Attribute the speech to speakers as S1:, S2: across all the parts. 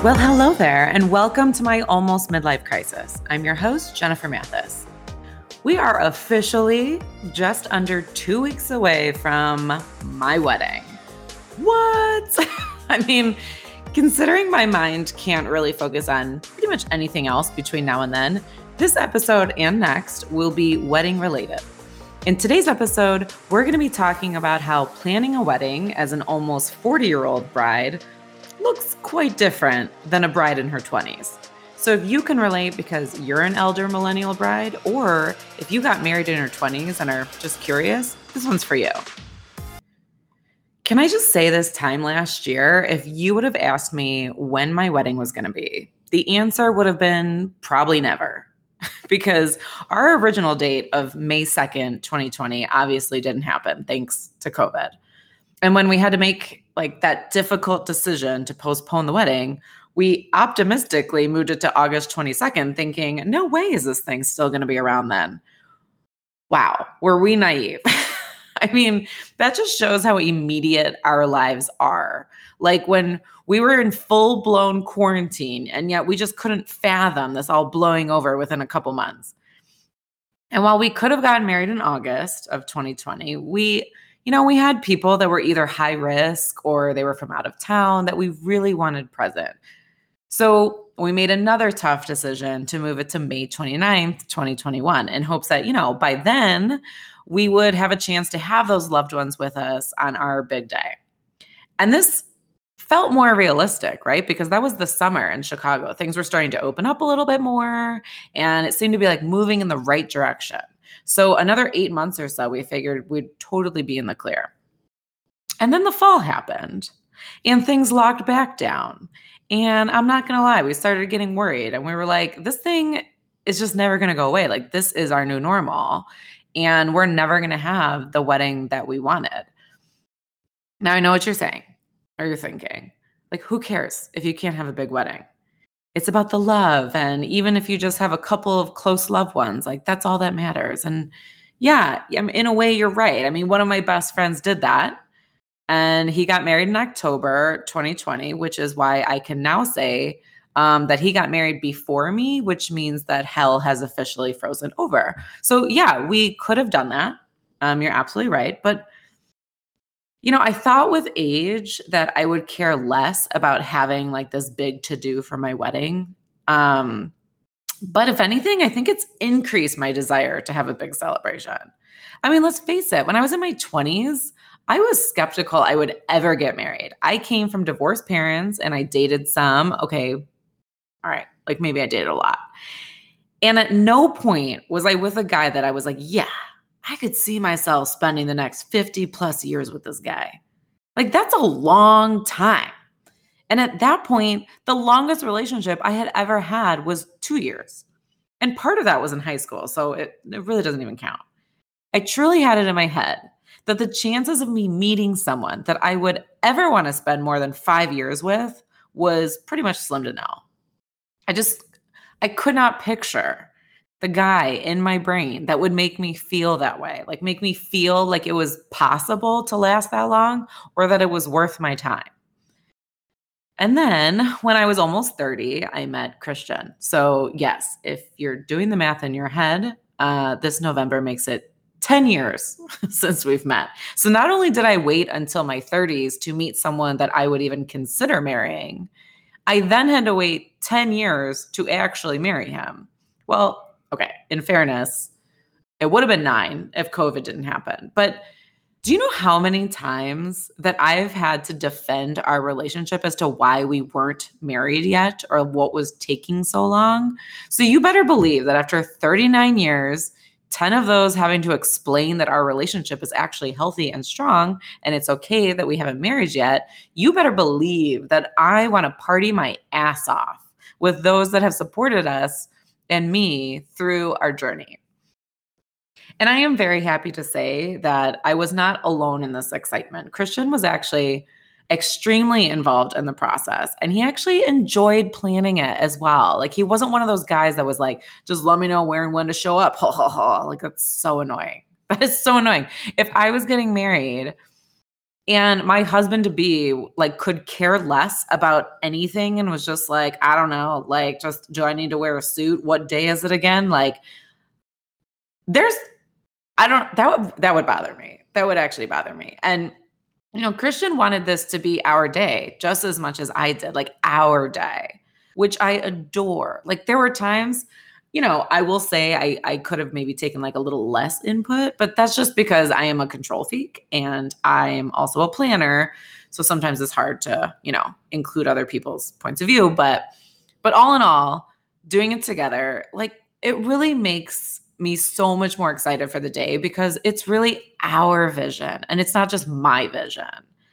S1: Well, hello there, and welcome to my almost midlife crisis. I'm your host, Jennifer Mathis. We are officially just under 2 weeks away from my wedding. What? I mean, considering my mind can't really focus on pretty much anything else between now and then, this episode and next will be wedding related. In today's episode, we're going to be talking about how planning a wedding as an almost 40-year-old bride looks quite different than a bride in her 20s. So if you can relate because you're an elder millennial bride, or if you got married in your 20s and are just curious, this one's for you. Can I just say this time last year, if you would have asked me when my wedding was going to be, the answer would have been probably never. Because our original date of May 2nd, 2020 obviously didn't happen thanks to COVID. And when we had to make that difficult decision to postpone the wedding, we optimistically moved it to August 22nd, thinking, no way is this thing still going to be around then. Wow, were we naive? I mean, that just shows how immediate our lives are. Like when we were in full-blown quarantine, and yet we just couldn't fathom this all blowing over within a couple months. And while we could have gotten married in August of 2020, we had people that were either high risk or they were from out of town that we really wanted present. So we made another tough decision to move it to May 29th, 2021, in hopes that, by then we would have a chance to have those loved ones with us on our big day. And this felt more realistic, right? Because that was the summer in Chicago. Things were starting to open up a little bit more, and it seemed to be moving in the right direction. So another 8 months or so, we figured we'd totally be in the clear. And then the fall happened and things locked back down. And I'm not going to lie, we started getting worried and we were like, this thing is just never going to go away. This is our new normal and we're never going to have the wedding that we wanted. Now I know what you're saying or you're thinking, who cares if you can't have a big wedding? It's about the love. And even if you just have a couple of close loved ones, that's all that matters. And yeah, in a way, you're right. I mean, one of my best friends did that. And he got married in October 2020, which is why I can now say that he got married before me, which means that hell has officially frozen over. So yeah, we could have done that. You're absolutely right. But I thought with age that I would care less about having this big to-do for my wedding. But if anything, I think it's increased my desire to have a big celebration. I mean, let's face it, when I was in my 20s, I was skeptical I would ever get married. I came from divorced parents and I dated some. Okay, all right, maybe I dated a lot. And at no point was I with a guy that I was like, yeah, I could see myself spending the next 50 plus years with this guy. That's a long time. And at that point, the longest relationship I had ever had was 2 years. And part of that was in high school, so it really doesn't even count. I truly had it in my head that the chances of me meeting someone that I would ever want to spend more than 5 years with was pretty much slim to nil. I could not picture the guy in my brain that would make me feel that way, make me feel like it was possible to last that long or that it was worth my time. And then when I was almost 30, I met Christian. So yes, if you're doing the math in your head, this November makes it 10 years since we've met. So not only did I wait until my 30s to meet someone that I would even consider marrying, I then had to wait 10 years to actually marry him. Well, okay, in fairness, it would have been 9 if COVID didn't happen. But do you know how many times that I've had to defend our relationship as to why we weren't married yet or what was taking so long? So you better believe that after 39 years, 10 of those having to explain that our relationship is actually healthy and strong and it's okay that we haven't married yet, you better believe that I want to party my ass off with those that have supported us and me through our journey. And I am very happy to say that I was not alone in this excitement. Christian was actually extremely involved in the process, and he actually enjoyed planning it as well. He wasn't one of those guys that was like, just let me know where and when to show up. That's so annoying. That is so annoying. If I was getting married And my husband to be like could care less about anything and was just like, I don't know, like, just do I need to wear a suit? What day is it again? Like, there's, I don't, that would bother me. That would actually bother me. And, Christian wanted this to be our day just as much as I did, like our day, which I adore. Like, there were times, I will say I could have maybe taken like a little less input, but that's just because I am a control freak and I'm also a planner. So sometimes it's hard to, include other people's points of view. But all in all, doing it together, like, it really makes me so much more excited for the day because it's really our vision and it's not just my vision.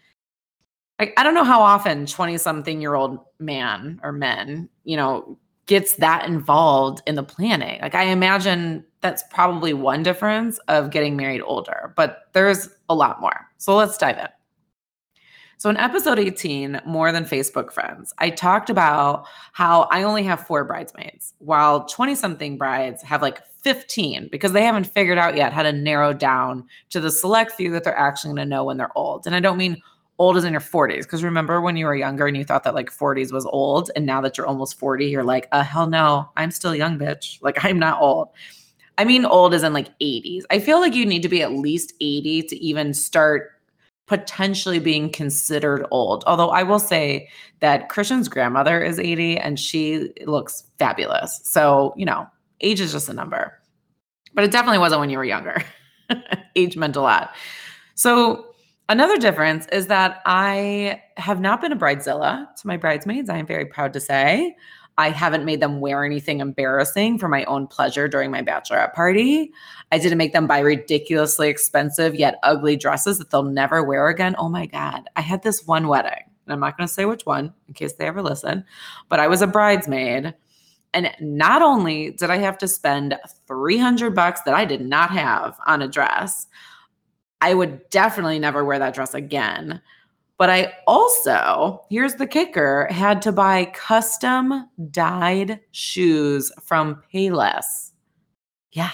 S1: Like, I don't know how often 20-something-year-old man or men, gets that involved in the planning. Like, I imagine that's probably one difference of getting married older, but there's a lot more. So let's dive in. So in episode 18, More Than Facebook Friends, I talked about how I only have 4 bridesmaids, while 20-something brides have like 15 because they haven't figured out yet how to narrow down to the select few that they're actually going to know when they're old. And I don't mean old as in your 40s, because remember when you were younger and you thought that like 40s was old, and now that you're almost 40, you're like, hell no, I'm still young, bitch. Like, I'm not old. I mean old as in like 80s. I feel like you need to be at least 80 to even start potentially being considered old. Although I will say that Christian's grandmother is 80 and she looks fabulous. So, age is just a number. But it definitely wasn't when you were younger. Age meant a lot. So another difference is that I have not been a bridezilla to my bridesmaids. I am very proud to say. I haven't made them wear anything embarrassing for my own pleasure during my bachelorette party. I didn't make them buy ridiculously expensive yet ugly dresses that they'll never wear again. Oh my God. I had this one wedding, and I'm not going to say which one in case they ever listen, but I was a bridesmaid. And not only did I have to spend $300 that I did not have on a dress, I would definitely never wear that dress again. But I also, here's the kicker, had to buy custom dyed shoes from Payless. Yeah.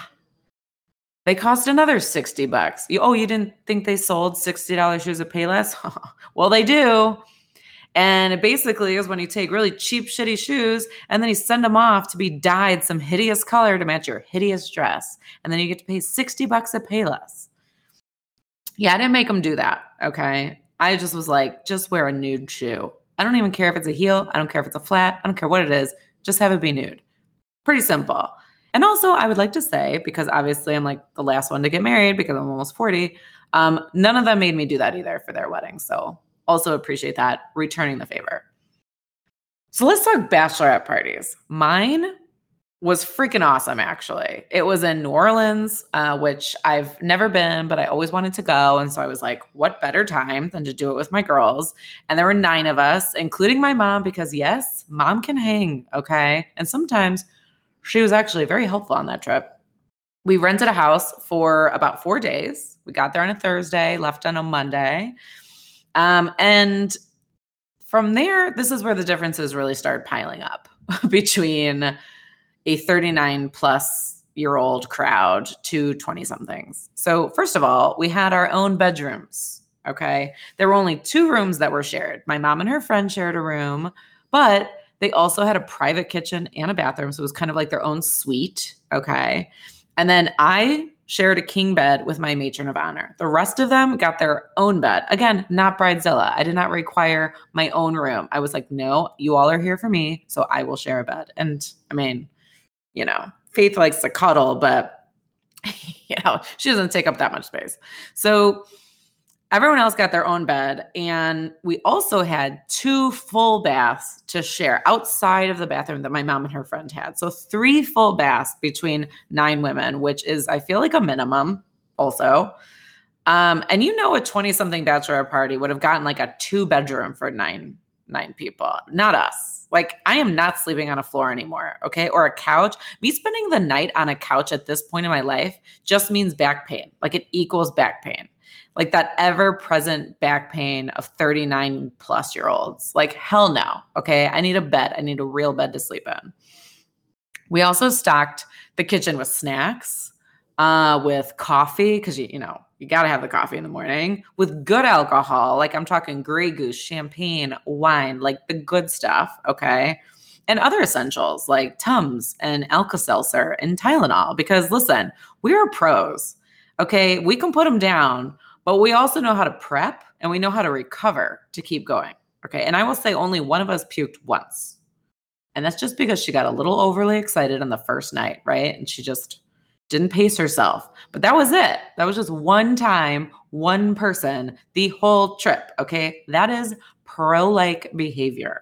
S1: They cost another $60. You didn't think they sold $60 shoes at Payless? Well, they do. And it basically is when you take really cheap, shitty shoes and then you send them off to be dyed some hideous color to match your hideous dress. And then you get to pay $60 at Payless. Yeah, I didn't make them do that, okay? I just was like, just wear a nude shoe. I don't even care if it's a heel. I don't care if it's a flat. I don't care what it is. Just have it be nude. Pretty simple. And also, I would like to say, because obviously I'm like the last one to get married because I'm almost 40, none of them made me do that either for their wedding. So also appreciate that, returning the favor. So let's talk bachelorette parties. Mine was freaking awesome, actually. It was in New Orleans, which I've never been, but I always wanted to go. And so I was like, what better time than to do it with my girls? And there were 9 of us, including my mom, because yes, mom can hang, okay? And sometimes she was actually very helpful on that trip. We rented a house for about 4 days. We got there on a Thursday, left on a Monday. And from there, this is where the differences really started piling up between a 39 plus year old crowd to 20 somethings. So first of all, we had our own bedrooms. Okay. There were only 2 rooms that were shared. My mom and her friend shared a room, but they also had a private kitchen and a bathroom. So it was kind of like their own suite. Okay. And then I shared a king bed with my matron of honor. The rest of them got their own bed. Again, not bridezilla. I did not require my own room. I was like, no, you all are here for me. So I will share a bed. And I mean, Faith likes to cuddle, but, she doesn't take up that much space. So everyone else got their own bed. And we also had 2 full baths to share outside of the bathroom that my mom and her friend had. So 3 full baths between 9 women, which is, I feel like, a minimum also. And a 20-something bachelorette party would have gotten like a 2-bedroom for nine people, not us. Like, I am not sleeping on a floor anymore, okay? Or a couch. Me spending the night on a couch at this point in my life just means back pain. Like, it equals back pain. Like that ever-present back pain of 39 plus year olds. Like, hell no, okay? I need a bed. I need a real bed to sleep in. We also stocked the kitchen with snacks. with coffee, because you got to have the coffee in the morning, with good alcohol. Like I'm talking Grey Goose, champagne, wine, like the good stuff. Okay. And other essentials like Tums and Alka-Seltzer and Tylenol. Because listen, we are pros. Okay. We can put them down, but we also know how to prep and we know how to recover to keep going. Okay. And I will say only one of us puked once. And that's just because she got a little overly excited on the first night, right? And she just didn't pace herself. But that was it. That was just one time, one person, the whole trip. Okay. That is pro-like behavior.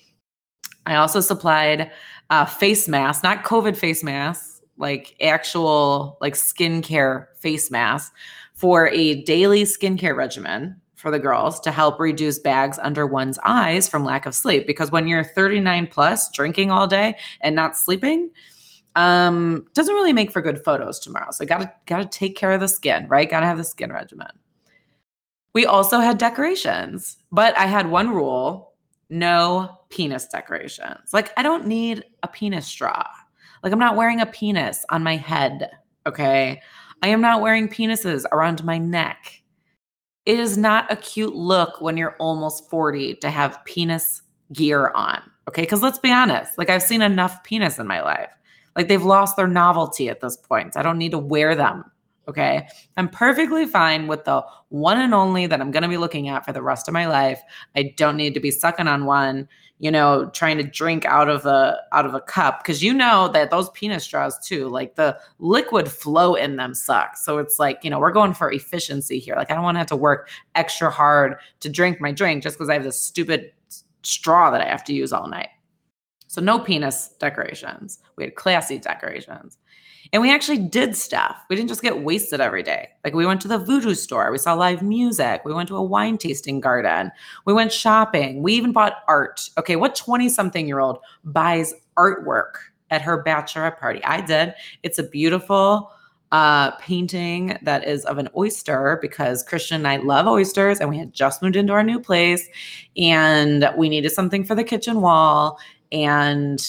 S1: I also supplied face masks, not COVID face masks, like actual like skincare face masks for a daily skincare regimen for the girls to help reduce bags under one's eyes from lack of sleep. Because when you're 39 plus drinking all day and not sleeping, doesn't really make for good photos tomorrow. So gotta take care of the skin, right? Gotta have the skin regimen. We also had decorations, but I had one rule: no penis decorations. Like I don't need a penis straw. Like I'm not wearing a penis on my head. Okay. I am not wearing penises around my neck. It is not a cute look when you're almost 40 to have penis gear on. Okay. Cause let's be honest, like I've seen enough penis in my life. Like they've lost their novelty at this point. I don't need to wear them. Okay. I'm perfectly fine with the one and only that I'm going to be looking at for the rest of my life. I don't need to be sucking on one, trying to drink out of a cup. Cause you know that those penis straws too, like the liquid flow in them sucks. So it's like, we're going for efficiency here. Like I don't want to have to work extra hard to drink my drink just because I have this stupid straw that I have to use all night. So no penis decorations. We had classy decorations. And we actually did stuff. We didn't just get wasted every day. Like we went to the voodoo store. We saw live music. We went to a wine tasting garden. We went shopping. We even bought art. Okay, what 20-something-year-old buys artwork at her bachelorette party? I did. It's a beautiful painting that is of an oyster because Christian and I love oysters and we had just moved into our new place and we needed something for the kitchen wall. And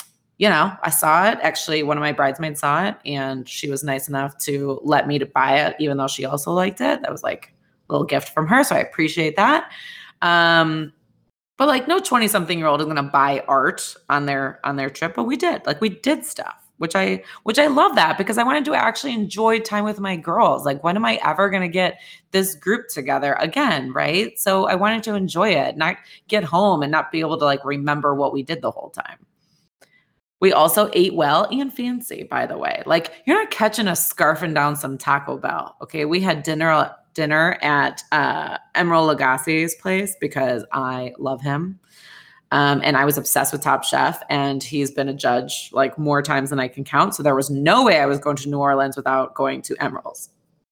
S1: I saw it. Actually, one of my bridesmaids saw it and she was nice enough to let me to buy it, even though she also liked it. That was like a little gift from her. So I appreciate that. But like no 20-something-year-old is going to buy art on their trip, but we did. Like we did stuff, which I love that because I wanted to actually enjoy time with my girls. Like when am I ever going to get this group together again, right? So I wanted to enjoy it, not get home and not be able to like remember what we did the whole time. We also ate well and fancy, by the way. Like you're not catching us scarfing down some Taco Bell. Okay. We had dinner at Emeril Lagasse's place because I love him. And I was obsessed with Top Chef and he's been a judge like more times than I can count. So there was no way I was going to New Orleans without going to Emeril's.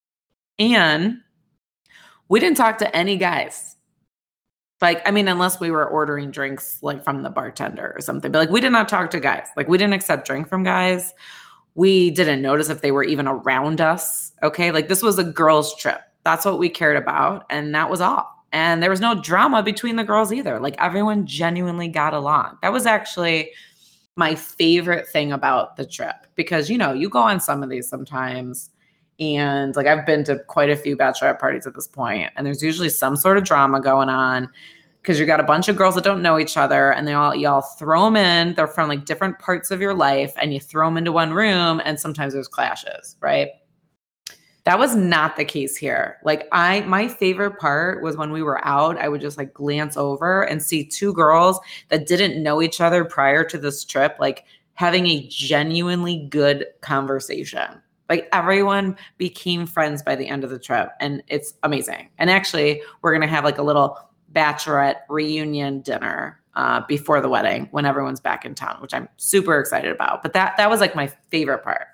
S1: And we didn't talk to any guys. Like, I mean, unless we were ordering drinks like from the bartender or something, but like we did not talk to guys. Like we didn't accept drink from guys. We didn't notice if they were even around us. Okay. Like this was a girls' trip. That's what we cared about. And that was all. And there was no drama between the girls either. Like everyone genuinely got along. That was actually my favorite thing about the trip because, you go on some of these sometimes. And like I've been to quite a few bachelorette parties at this point, and there's usually some sort of drama going on because you got a bunch of girls that don't know each other, and y'all throw them in. They're from like different parts of your life, and you throw them into one room, and sometimes there's clashes, right? That was not the case here. Like my favorite part was when we were out, I would just like glance over and see two girls that didn't know each other prior to this trip, like having a genuinely good conversation. Like everyone became friends by the end of the trip and it's amazing. And actually we're going to have like a little bachelorette reunion dinner before the wedding when everyone's back in town, which I'm super excited about. But that was like my favorite part.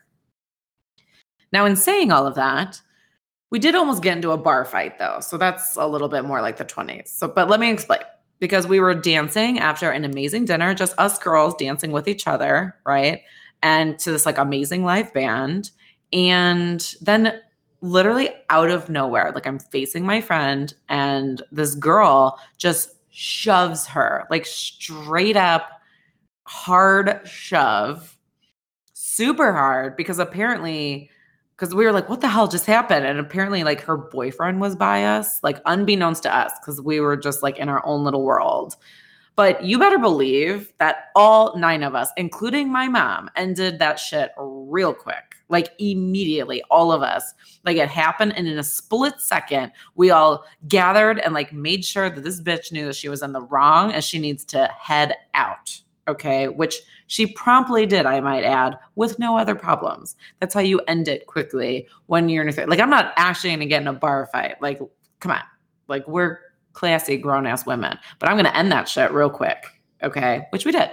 S1: Now in saying all of that, we did almost get into a bar fight though. So that's a little bit more like the 20s. So, but let me explain. Because we were dancing after an amazing dinner, just us girls dancing with each other, right? And to this like amazing live band. And then literally out of nowhere, like I'm facing my friend and this girl just shoves her, like straight up hard shove, super hard, because apparently because we were like, what the hell just happened? And apparently like her boyfriend was by us, like unbeknownst to us, because we were just like in our own little world. But you better believe that all 9 of us, including my mom, ended that shit real quick. Like immediately, all of us. Like it happened, and in a split second, we all gathered and like made sure that this bitch knew that she was in the wrong and she needs to head out. Okay, which she promptly did, I might add, with no other problems. That's how you end it quickly when you're in a like, I'm not actually going to get in a bar fight. Like, come on. Like, we're classy grown-ass women, but I'm going to end that shit real quick. Okay, which we did.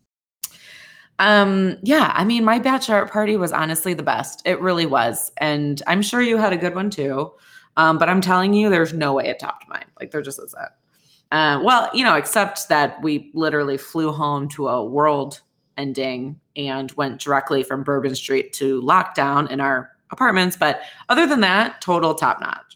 S1: Yeah, I mean, my bachelorette party was honestly the best. It really was. And I'm sure you had a good one too. But I'm telling you, there's no way it topped mine. Like, there just isn't. Well, except that we literally flew home to a world ending and went directly from Bourbon Street to lockdown in our apartments. But other than that, total top notch.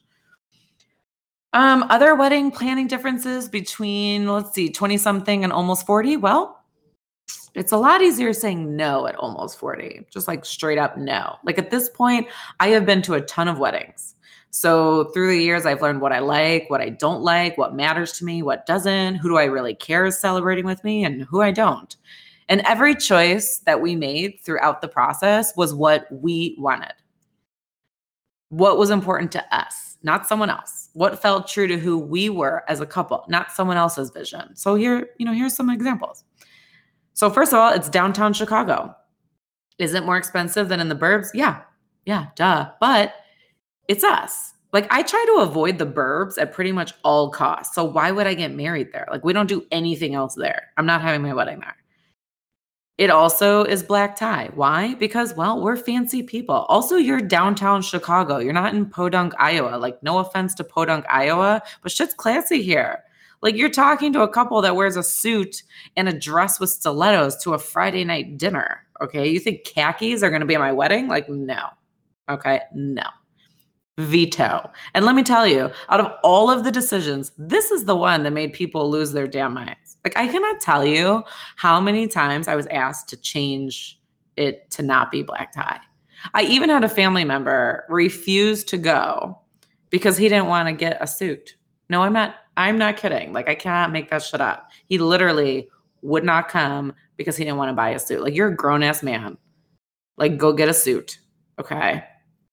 S1: Other wedding planning differences between, 20 something and almost 40. Well, it's a lot easier saying no at almost 40, just like straight up no. Like at this point, I have been to a ton of weddings. So through the years, I've learned what I like, what I don't like, what matters to me, what doesn't, who do I really care is celebrating with me, and who I don't. And every choice that we made throughout the process was what we wanted. What was important to us, not someone else. What felt true to who we were as a couple, not someone else's vision. So here's some examples. So first of all, it's downtown Chicago. Is it more expensive than in the burbs? Yeah, duh. But it's us. Like I try to avoid the burbs at pretty much all costs. So why would I get married there? Like we don't do anything else there. I'm not having my wedding there. It also is black tie. Why? Because, well, we're fancy people. Also, you're downtown Chicago. You're not in Podunk, Iowa. Like, no offense to Podunk, Iowa, but shit's classy here. Like, you're talking to a couple that wears a suit and a dress with stilettos to a Friday night dinner. Okay. You think khakis are going to be at my wedding? Like, no. Okay. No. Veto. And let me tell you, out of all of the decisions, this is the one that made people lose their damn minds. Like, I cannot tell you how many times I was asked to change it to not be black tie. I even had a family member refuse to go because he didn't want to get a suit. No, I'm not kidding. Like, I cannot make that shit up. He literally would not come because he didn't want to buy a suit. Like, you're a grown ass man. Like, go get a suit. Okay.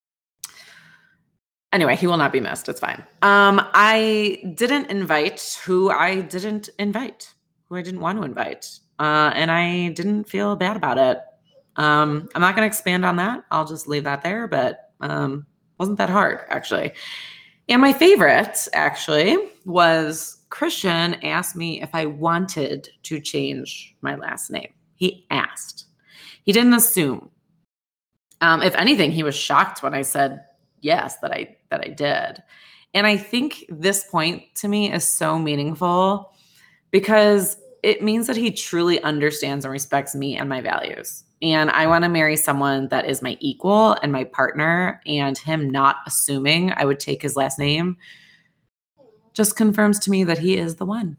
S1: Anyway, he will not be missed. It's fine. I didn't invite who I didn't want to invite. And I didn't feel bad about it. I'm not going to expand on that. I'll just leave that there, but wasn't that hard, actually. And my favorite, actually, was Christian asked me if I wanted to change my last name. He asked. He didn't assume. If anything, he was shocked when I said yes, that I did. And I think this point to me is so meaningful because it means that he truly understands and respects me and my values. And I want to marry someone that is my equal and my partner, and him not assuming I would take his last name just confirms to me that he is the one.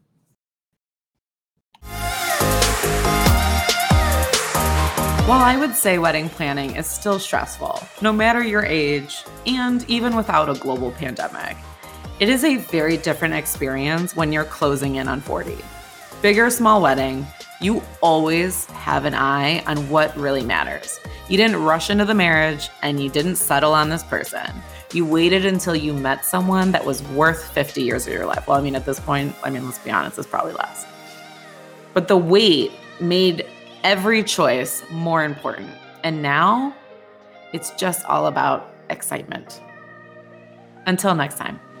S1: While I would say wedding planning is still stressful, no matter your age, and even without a global pandemic, it is a very different experience when you're closing in on 40. Big or small wedding, you always have an eye on what really matters. You didn't rush into the marriage and you didn't settle on this person. You waited until you met someone that was worth 50 years of your life. Well, at this point, let's be honest, it's probably less. But the wait made every choice more important. And now it's just all about excitement. Until next time.